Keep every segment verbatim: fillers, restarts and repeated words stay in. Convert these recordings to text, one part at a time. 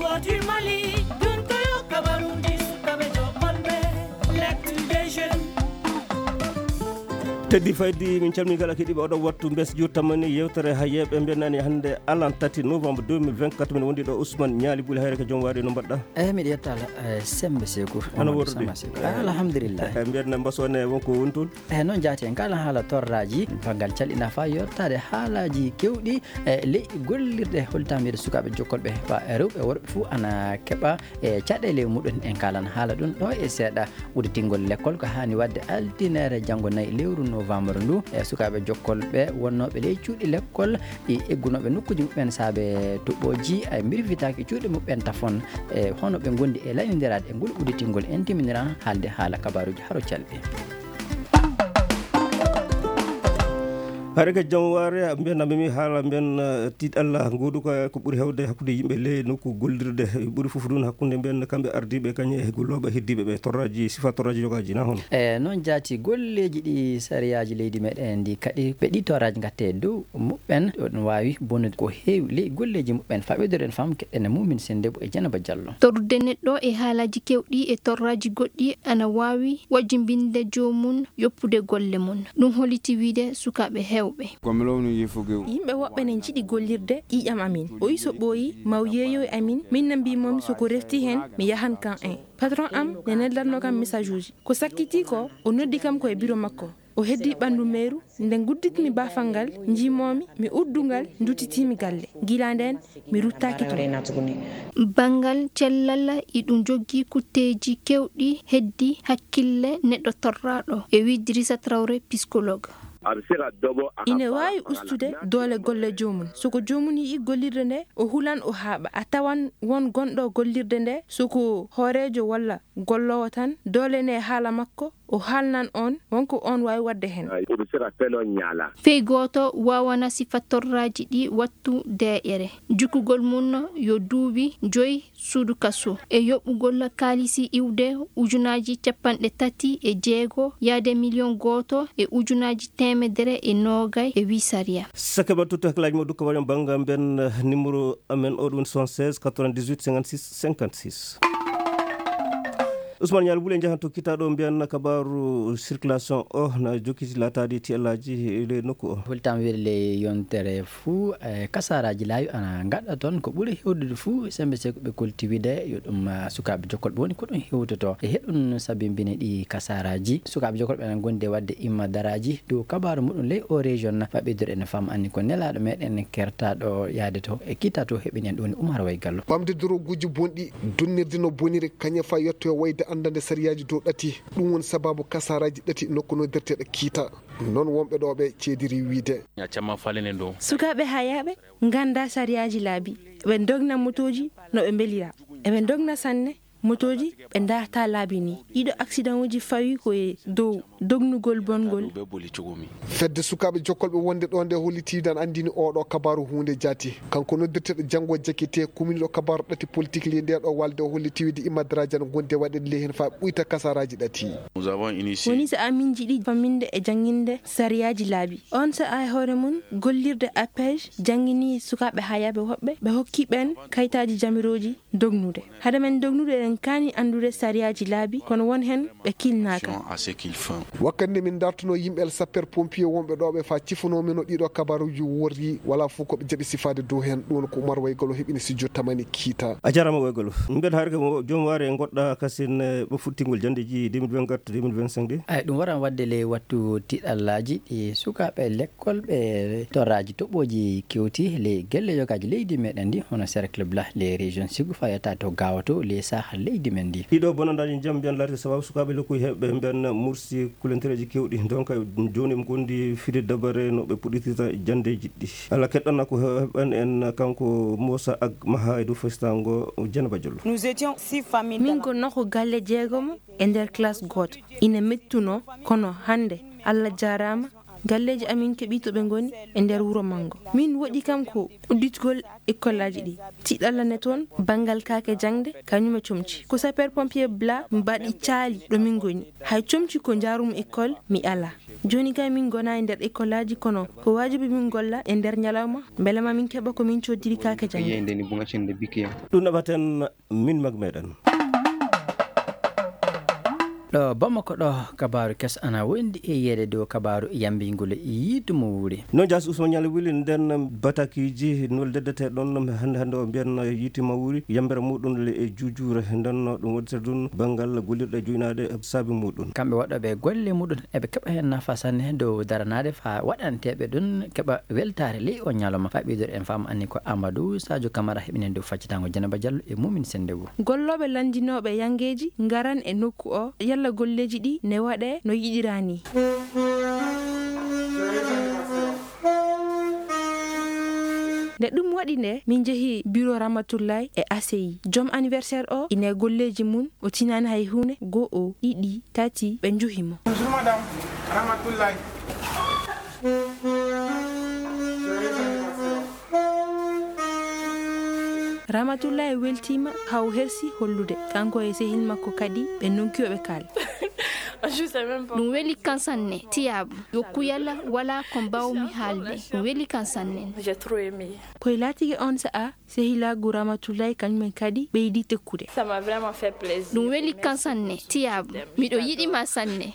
voix du Mali, d'un coyo kabarundi sukabe jokolbe, l'actu des jeunes. teddi faydi min calmi gala kidi odo wattu bes jurtamani yewtere hayebe benani hande alan tati novembre deux mille vingt-quatre min wondi do Ousmane Nyali Buli hayre ko jom wari no badda eh mi yetala sembe seku ana wordi alhamdulillah e mberne mbasone wonko wontul eh non jati en kala hala torraji bangal calina fa yottade haalaji kewdi e le gollirde holtamede sukabe jokkolbe fa rewbe worbe fu ana keba e cadele mudon en kalan hala dun do e seda uditingol lekol ko hani wadde altinere jango nay lewru novembre ndu e sukabe jokkolbe wonnobe le cuudi lekkol e eggunobe nokkuji mabben saabe toboji ay mirvitaaki cuudi mabben tafon e hono be gondi e layndirade e ngol uditingol intimidera halde hala kabaruji haro calbe harga jamware amben ammi hala amben tit Allah ngodu ko ko buri hewde hakkude yimbe le nokku gollirde buri fofu dun hakkunde ben kambe ardibe kanye e golloba heddibe be torraji sifa torraji jogaji na hon e non jati golleji di sariyaji leydi meden di kadi be di torraji gatte do mubben don wawi bonnet ko heewi le golleji mubben fabedoren fam kedene mumin sendebo e janaba jallo torde neddo e haalaji kewdi e torraji goddi ana wawi wajimbinde jomum yoppude golle mun dum holiti wiide sukabe yimɓe woɓɓe ne jiɗi gollirde ƴiƴam amin o iso ɓooyi maw yeeyo e amin min na mbimomi soko refti hen mi yahan kan en patron am ne nellatno kam message uji ko sakkiti ko o noddi kam ko e bureau makko o heddi ɓandu meeru nden gudditmi bafal ngal jimomi mi uddungal dutitimi galle gila nden mi ruttaki toon bangal cellal iɗum joggi kutteji kewɗi heddi hakkille neɗɗo torraɗo e wi Idrissa Traoré psychologue ine wawi ustude doole golle jomum soko jomum yi gollirde nde o hulan o haɓa a tawan won gonɗo gollirde nde soko hoorejo walla gollowo tan doole ne haala makko o halnan on wonko on wawi wadde hen fey goto wawana sifa torraji ɗi wattu de'ere jukugol mum yo duuɓi joyi suudu kaso e yoɓɓugol kalisi iwde ujunaji capanɗe tati e jeego yaade million goto e ujunaji temedere e nogay e wisaria sake battuto haklaji mo dukka waɗen bangga ben numéro amen o ɗum soixante-seize quatre-vingt-dix-huit cinquante-six cinquante-six Ousmane Nyali Buli jahan to kitaɗo mbiyan kabaru circulation o na jokiti latadi tielaji le nokku o hultam wirle yontere fu e kasaraji layu ana gadda ton ko buri hewdude fu sembe se ko be kultivide yo dum sukabe jokol boni ko dum hewtoto e hedun sabimbine di kasaraji sukabe jokol be nan gonde wadde imma daraji do kabaru mudun le o region na fabe dore en fam anni ko nelaado meden kertado yaade to e kitato hebinen don Umar way gallo bamde duro guji bondi dunnirde no bonire kanya fa yotto wayde andande sariyaji do dati dum won sababu kasaraji dati nokkuno dertede kita non wombe do be cediri wiide ya chama falene do sukabe hayabe nganda sariyaji labi be dogna motoji no be belira e be dogna sanne motoji be ndata labini ido accident uji fawi ko e dow dognugol bongol fedde sukabe jokkolbe wonde do nde holiti dan andini odo kabaru hunde jati kanko noddirte jango jakite commune do kabaru dati politique li nder do walde holiti widi imadrajan gonde wade le hen fa buita kasaraji dati nous avons initié woni sa amin jidi faminde e janginde sariyaji labi on sa ay hore mun gollirde apej jangini sukabe hayabe hobbe be hokki ben kaytaji jamiroji dognude hada men dognude kani andude sariyaji labi kono won hen be kilnaka wakande min dartuno yimbel sapper pompier wonbe do be fa cifuno men no dido kabaruji worri wala fu ko be jabi sifade do hen don ko Umar way galo hebini si jottamani kita a jarama way galo mbed harga jom ware godda kasin bo futtingol jandeji deux mille vingt-quatre deux mille vingt-cinq de ay dum waran wadde le wattu tidallaji e sukabe lekkol be toraji toboji kewti le gelle yogaji leydi meden di hono cercle bla les régions sigu fayata to gawato les sahal leydi men di dido bonandaji jambian larti sababu sukabe lekku hebbe ben mursi kulentereji kewdi donc joni mo gondi fide dabare no be puditita jande jiddi ala keddana ko ben en kanko Musa ak Mahaidu Festango Janaba Jollo nous étions six familles min ko nako galle jeegom e der classe got ine mettuno kono hande alla jarama galleji amin keɓi to ɓe ngoni e nder wuro mango min woɗi kam ko udditgol écolaji ɗi tiɗalla ne toon bangal kake jangde kañum e comci ko sapeur pompier bla mbaɗi caali ɗo min ngoni hay comci ko jarum école mi ala joni kay min gona e nder écolaji kono ko wajibi min golla e nder ñalawma beele ma min keɓa ko min coddiri kake jangde ɗum naɓaten min mag meɗen ɗo bamako ɗo kabaru kes ana wondi e yede dow kabaru yambingol yiitumo wuuri non jas Ousmane Ñali wili nden batakiji noldedete ɗon hande hande o mbiyan yiitima wuuri yambere muɗum le e jujure nden ɗum waɗita ɗum banggal gollirɗe joynade saabi muɗum kamɓe waɗoɓe golle muɗum eɓe keɓa hen nafa sanne dow daranade fa waɗanteɓe ɗum keɓa weltare ley o ñalawma fa ɓiɗor en fama anni ko Amadou Sadio Camara heɓinen dow faccitango Dieynaba Diallo e Mumin Sendewo golloɓe landinoɓe yangeji ngaran e nokku o yalla golleji ɗi ne waɗe no yiɗirani nde ɗum waɗi nde min jeehi bureau Ramatoulaye e A C I joom anniversaire o ine golleji mum o tinani hay hunde go'o ɗiɗi tati ɓe juhimo. Bonjour madame Ramatoulaye. Ramatoulaye weltima haw hersi hollude kanko e sehil makko kadi ɓe nonkiyoɓe kaal ɗum weli kan sanne tiyabu yokkuyalla wala ko mbawmi haalde ɗum weli kan sanne koye laatigi on sa'a sehilagu Ramatoulaye kañumen kadi ɓeydi tekkude ɗum weli kan sanne tiyabu miɗo yiɗima sanne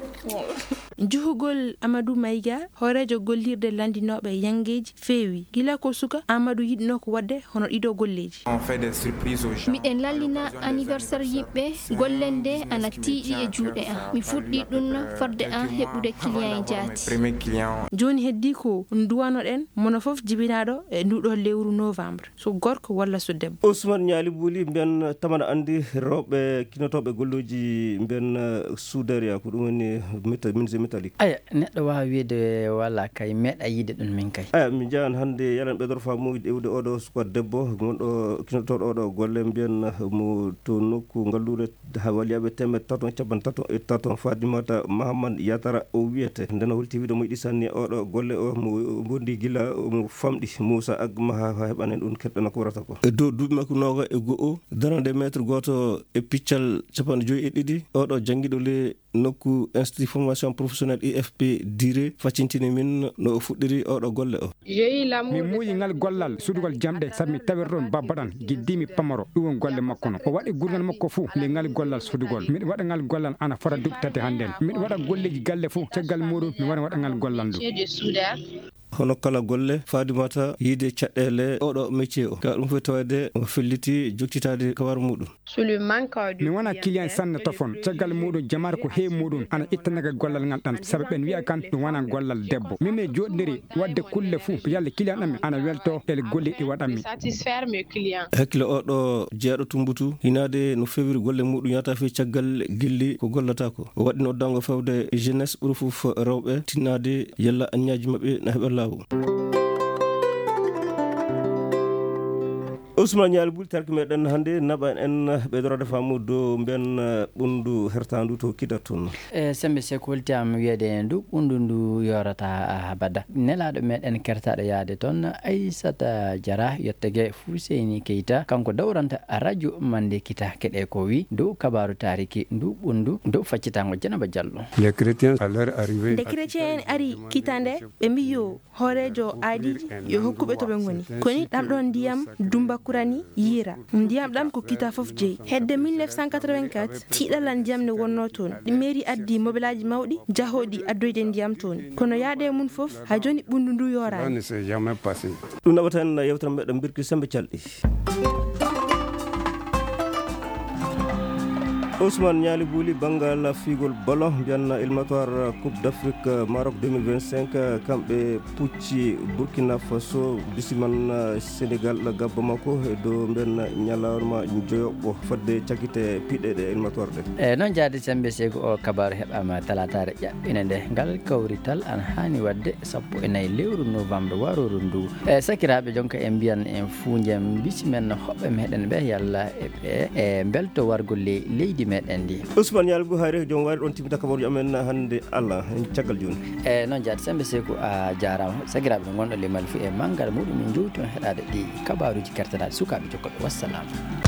juhugol Amadou Mayiga horejo gollirde landinoɓe yangeji feewi gila ko suka Amadou yiɗno ko wadde hono ɗiɗo golleji miɗen lallina anniversaire yimɓe gollende ana tiiɗi e juuɗe an mi fuɗɗi ɗum farde an heɓude client jaati joni heddi ko duwanoɗen mono foof jibinaɗo e nduɗo lewru novembre so gorko walla so debbo. Ousmane Ñali Bouli mbiyan tamana andi rewɓe kinotoɓe golloji mbiyan soudairia ko ɗum woni menuisier métallique aya neɗɗo wawa wiide walla kay meeɗa yiide ɗum min kay aya mi jahan hande yalan ɓeɗor famuji ɗewde oɗo suka debbo gonɗo kinotoɗo oɗo golle mbiyan mo to nokku ngallude ha waliyaɓe temed taton capan taton e taton Fadimata Mahamad Yatara o wiyete nden o holti wiide mo yiɗi sanni oɗo golle o mo gondi gila mo famɗi Moussa Agma ha heɓanen ɗum keɗɗana ko warata ko e dow duuɓi makko noga e go'o darande métre goto e piccal capanɗe joyyi e ɗiɗi oɗo jangguiɗo le nokku institut formation professionnel I F P Diré faccintini min no o fuɗɗiri oɗo golle o mi muuyi ngal gollal sudugol jamɗe sabi mi tawir toon babbaɗan giddimi pamaro ɗum won golle makko no o waɗi gurgal makko fou nde ngal gollal sudugol miɗa waɗa ngal gollal ana fota duuɓi tati hannden miɗa waɗa golleji galle fou caggal muɗum mi waɗa waɗa ngal gollal ndu hono kala golle Fadimata yiide caɗele oɗo métier o ka ɗum fof tawede o felliti joktitade kawar muɗum mi wona client sanne tofon caggal muɗum jamare ko heewi muɗum ana ittanaga gollal ngal ɗan saabu ɓen wiya kan ɗum wona gollal debbo min e joɗidiri wadde kulle fou yalla client ɗamme ana welto ele golle ɗi waɗanmi hakkille oɗo jeeɗo tumbutu hinade no fewiri golle muɗum yata fe caggal gilli ko gollata ko o waɗi noddango fewde jeunesse ɓuuri fof rewɓe tinnade yalla anñaji mabɓe na heɓa law Ousmane Ñali Bouli tarki meɗen hande naɓa en ɓeydorade famu dow mbiyan ɓundu hertandu to kiɗat toon e sembe seko holtiyam wiyede ndu ɓundu ndu yorata bada nelaɗo meɗen kertaɗo yaade toon Aissata Diarra yettege Fouseyni Keita kanko dawranta radio mande kita keɗe ko wi dow kabaru tariki ndu ɓundu dow faccitango Dieynaba Diallo les chrétiens à leur arrivée nde chrétien en ari kitande ɓe mbi yo horejo aadiji yo hokkuɓe to ɓe ngoni koni ɗam ɗon ndiyam dumba kurani yira ndiyam ɗam ko kita fof jeeyi hedde mille neuf cent quatre-vingt-quatre tiiɗalla ndiyam ne wonno toon ɗi mairie addi mobilaji mawɗi jahoɗi addoyde ndiyam toon kono yaade mum fof ha joni ɓundu ndu yorani ɗum naɓata en yewtere meɗen birki sembe calɗi Ousmane Ñali Bouli bangal figol ballon mbiyan éliminatoire coupe d'Afrique Maroc deux mille vingt-cinq kamɓe pucci Burkina Faso bisiman Sénégal gabba makko e dow mbiyan ñalawma joyoɓɓo fadde cakkite piɗeɗe éliminatoire ɗe e noon jaade sembe sego o kabaru heɓama talatare ƴaɓɓine nde ngal kawrital ana hani wadde sappo e nayyi lewru novembre waroru ndu e sakiraɓe jonka e mbiyan en fuu jam bisimen hoɓɓe meɗen ɓe yalla eɓe e belto wargol leydi meɗen ndi Ousmane Yalgo hayre jom wari ɗon timita kabaruji amen hande Allah en caggal joni e noon jaade sembe seko a jarama sagiraɓe no gonɗo limal fu e manggal muɗum min jowti on heɗade ɗi kabaruji kertanaɗe sukaɓe jokkoɓe wassalamu